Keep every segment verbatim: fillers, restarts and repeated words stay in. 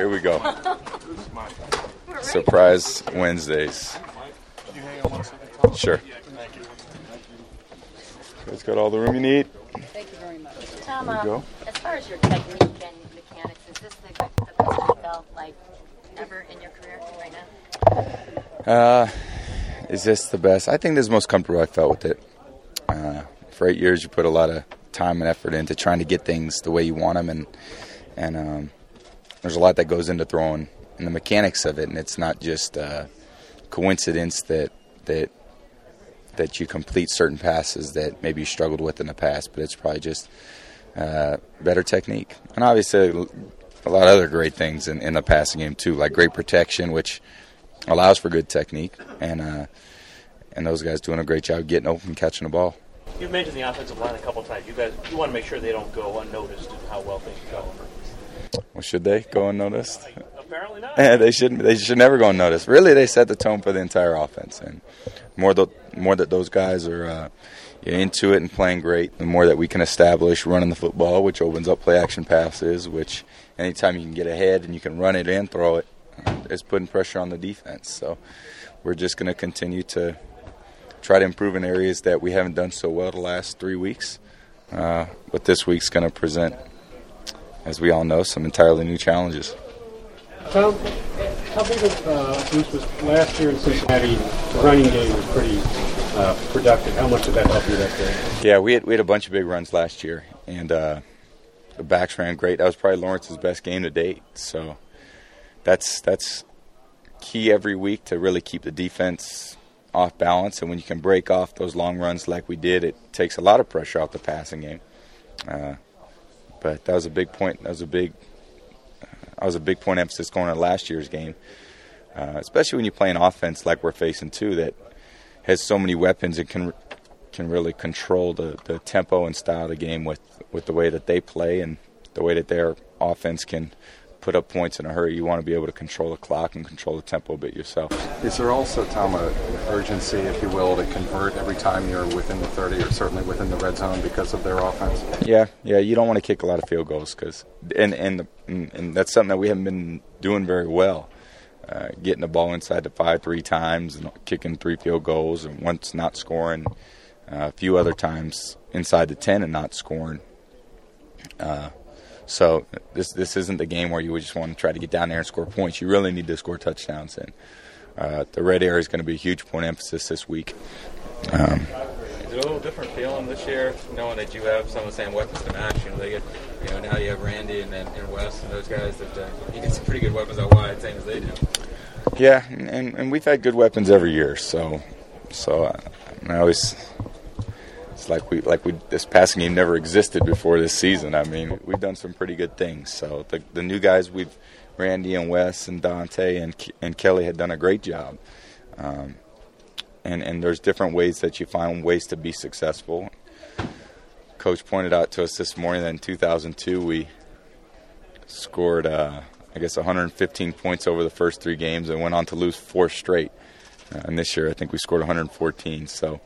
Here we go. Surprise Wednesdays. Can you hang on one second? Sure. Thank you. It's got all the room you need. Thank you very much. Tom, There you go. um, as far as your technique and mechanics, is this the, the best you felt like ever in your career right now? Uh, is this the best? I think this is the most comfortable I felt with it. Uh, for eight years, you put a lot of time and effort into trying to get things the way you want them, and and um, there's a lot that goes into throwing and the mechanics of it, and it's not just uh, coincidence that that that you complete certain passes that maybe you struggled with in the past, but it's probably just uh, better technique. And obviously a lot of other great things in, in the passing game too, like great protection, which allows for good technique, and uh, and those guys doing a great job getting open and catching the ball. You've mentioned the offensive line a couple times. You guys, you want to make sure they don't go unnoticed and how well things go. Well, should they go unnoticed? Apparently not. Yeah, they shouldn't. They should never go unnoticed. Really, they set the tone for the entire offense, and more the more that those guys are uh, into it and playing great, the more that we can establish running the football, which opens up play action passes. Which anytime you can get ahead and you can run it and throw it, uh, it's putting pressure on the defense. So we're just going to continue to try to improve in areas that we haven't done so well the last three weeks. Uh, but this week's going to present, as we all know, some entirely new challenges. Tom, how big of uh, boost was last year in Cincinnati? The running game was pretty uh, productive. How much did that help you that day? Yeah, we had we had a bunch of big runs last year, and uh, the backs ran great. That was probably Lawrence's best game to date. So that's that's key every week to really keep the defense off balance. And when you can break off those long runs like we did, it takes a lot of pressure off the passing game. Uh, but that was a big point. That was a big. That was a big point of emphasis going into last year's game, uh, especially when you play an offense like we're facing too that has so many weapons and can can really control the, the tempo and style of the game with, with the way that they play and the way that their offense can put up points in a hurry. You want to be able to control the clock and control the tempo a bit yourself. Is there also, Tom, an urgency, if you will, to convert every time you're within the thirty or certainly within the red zone because of their offense? Yeah, yeah. You don't want to kick a lot of field goals, cause, and, and, the, and that's something that we haven't been doing very well. Uh, getting the ball inside the five three times and kicking three field goals, and once not scoring, uh, a few other times inside the ten and not scoring. Uh, so this this isn't the game where you would just want to try to get down there and score points. You really need to score touchdowns, and uh, the red area is going to be a huge point of emphasis this week. Um, Is it a little different feeling this year, knowing that you have some of the same weapons to match? You know, they get, you know, now you have Randy and, and Wes and those guys that uh, you get some pretty good weapons out wide, same as they do. Yeah, and, and we've had good weapons every year, so so uh, I always it's like we like we this passing game never existed before this season. I mean, we've done some pretty good things. So the the new guys we've Randy and Wes and Dante and and Kelly had done a great job. Um, And, and there's different ways that you find ways to be successful. Coach pointed out to us this morning that in two thousand two we scored, uh, I guess, one hundred fifteen points over the first three games and went on to lose four straight. Uh, and this year I think we scored one hundred fourteen. So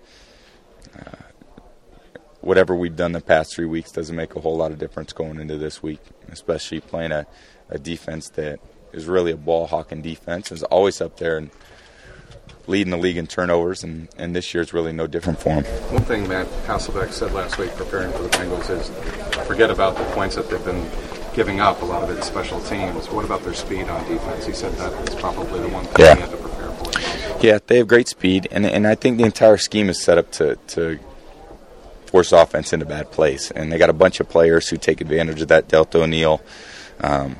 uh, whatever we've done the past three weeks doesn't make a whole lot of difference going into this week, especially playing a, a defense that is really a ball-hawking defense. It's always up there and leading the league in turnovers, and, and this year's really no different for him. One thing Matt Hasselbeck said last week preparing for the Bengals is forget about the points that they've been giving up, a lot of it's special teams. What about their speed on defense? He said that is probably the one thing yeah. he had to prepare for. Yeah, they have great speed, and and I think the entire scheme is set up to, to force offense into bad place. And they got a bunch of players who take advantage of that. Delta O'Neal, um,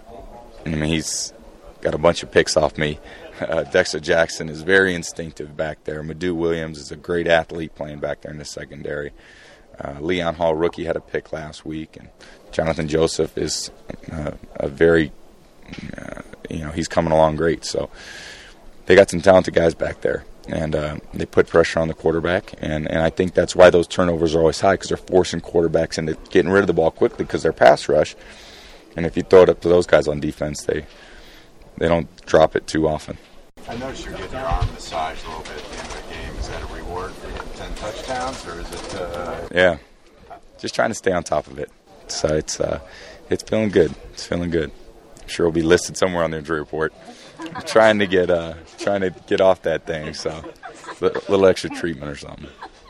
I mean, he's got a bunch of picks off me. Uh, Dexter Jackson is very instinctive back there. Madu Williams is a great athlete playing back there in the secondary. Uh, Leon Hall, rookie, had a pick last week, and Jonathan Joseph is uh, a very, uh, you know, he's coming along great. So they got some talented guys back there, and uh, they put pressure on the quarterback, and, and I think that's why those turnovers are always high, because they're forcing quarterbacks into getting rid of the ball quickly because they're pass rush. And if you throw it up to those guys on defense, they they don't drop it too often. I noticed you're getting your arm massaged a little bit at the end of the game. Is that a reward for getting ten touchdowns, or is it? Uh... Yeah, just trying to stay on top of it. So it's uh, it's feeling good. It's feeling good. I'm sure it'll be listed somewhere on the injury report. I'm trying to get uh, trying to get off that thing, so a little extra treatment or something.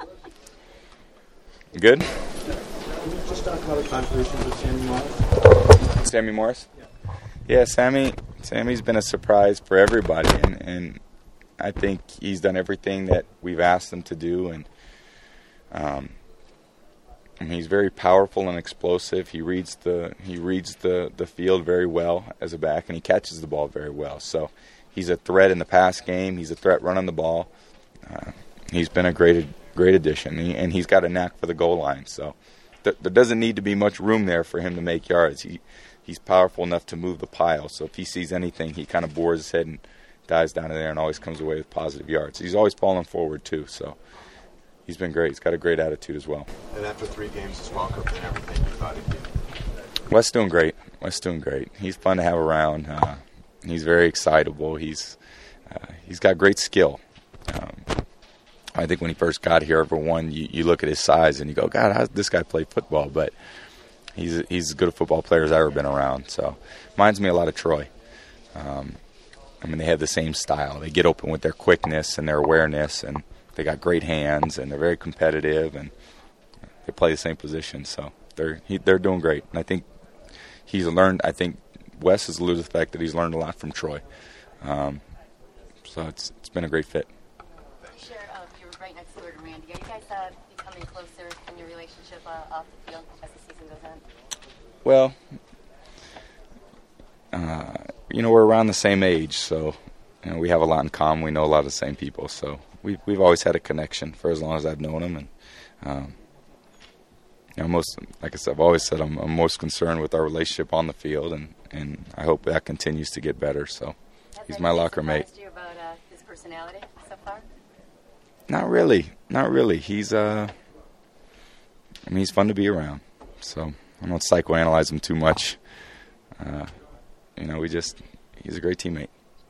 Good? Can you just talk about the contributions of Sammy Morris? Sammy Morris? Yeah, Sammy. Sammy's been a surprise for everybody, and, and I think he's done everything that we've asked him to do, and um, I mean, he's very powerful and explosive. He reads the he reads the, the field very well as a back, and he catches the ball very well. So he's a threat in the pass game. He's a threat running the ball. Uh, he's been a great great addition, and, he, and he's got a knack for the goal line. So th- there doesn't need to be much room there for him to make yards. He He's powerful enough to move the pile, so if he sees anything, he kind of bores his head and dives down in there and always comes away with positive yards. He's always falling forward, too, so he's been great. He's got a great attitude as well. And after three games as well, Cook, and everything you thought he'd do? Wes doing great. Wes doing great. He's fun to have around. Uh, he's very excitable. He's uh, he's got great skill. Um, I think when he first got here, every one, you, you look at his size and you go, God, how does this guy play football? But He's he's as good a football player as I've ever been around. So, reminds me a lot of Troy. Um, I mean, they have the same style. They get open with their quickness and their awareness, and they got great hands, and they're very competitive, and they play the same position. So they're he, they're doing great. And I think he's learned. I think Wes has alluded to the fact that he's learned a lot from Troy. Um, so it's it's been a great fit. You share, uh, you're right next door to Randy. Are you guys uh, becoming closer in your relationship uh, off the field as the season goes on? Well, uh, you know, we're around the same age, so you know, we have a lot in common. We know a lot of the same people, so we've we've always had a connection for as long as I've known him. And um, you know, most like I said, I've always said I'm, I'm most concerned with our relationship on the field, and, and I hope that continues to get better. So Has he's my locker mate. Has anything surprised you about uh, his personality so far? Not really, not really. He's uh, I mean, he's fun to be around. So I don't psychoanalyze him too much. Uh, you know, we just, he's a great teammate.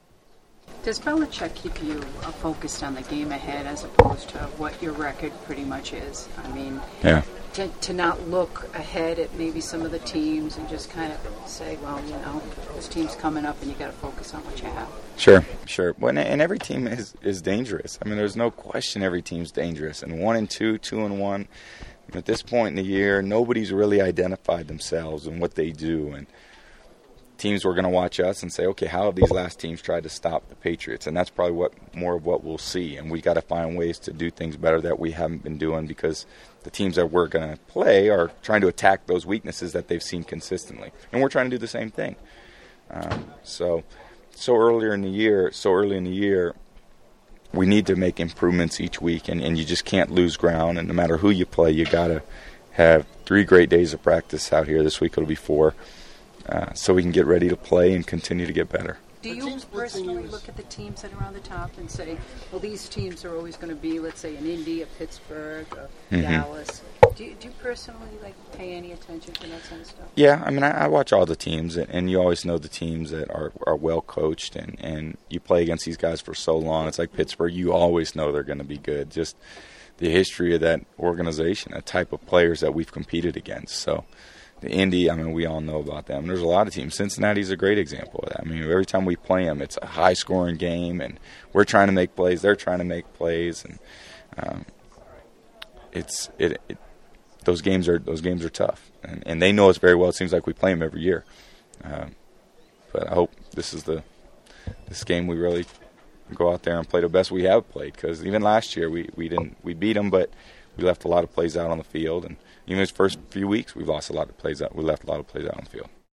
Does Belichick keep you uh, focused on the game ahead as opposed to what your record pretty much is? I mean, yeah. to, to not look ahead at maybe some of the teams and just kind of say, well, you know, this team's coming up and you got to focus on what you have. Sure, sure. Well, and every team is, is dangerous. I mean, there's no question every team's dangerous. And one and two, two and one, at this point in the year, nobody's really identified themselves and what they do. And teams were going to watch us and say, okay, how have these last teams tried to stop the Patriots? And that's probably what more of what we'll see. And we got to find ways to do things better that we haven't been doing, because the teams that we're going to play are trying to attack those weaknesses that they've seen consistently. And we're trying to do the same thing. Um, so, so earlier in the year, so early in the year, we need to make improvements each week, and, and you just can't lose ground. And no matter who you play, you got to have three great days of practice out here. This week it'll be four, uh, so we can get ready to play and continue to get better. Do you personally look at the teams that are on the top and say, well, these teams are always going to be, let's say, in Indy, a Pittsburgh, a Mm-hmm. Dallas? Do you, do you personally like pay any attention to that kind of stuff? Yeah, I mean, I, I watch all the teams, and, and you always know the teams that are, are well coached, and, and you play against these guys for so long. It's like Pittsburgh, you always know they're going to be good. Just the history of that organization, the type of players that we've competed against. So the Indy, I mean, we all know about them. There's a lot of teams. Cincinnati's a great example of that. I mean, every time we play them, it's a high-scoring game, and we're trying to make plays. They're trying to make plays, and um, it's it, it. Those games are those games are tough, and, and they know us very well. It seems like we play them every year. Um, but I hope this is the this game we really go out there and play the best we have played. Because even last year we, we didn't we beat them, but we left a lot of plays out on the field, and even those first few weeks we've lost a lot of plays out. We left a lot of plays out on the field.